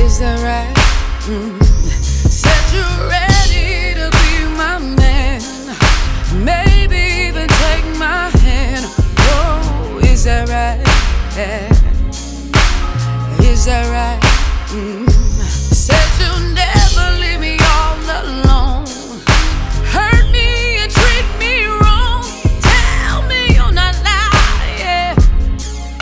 Is that right? Said you're ready to be my man, maybe even take my hand. Oh, is that right? Is that right?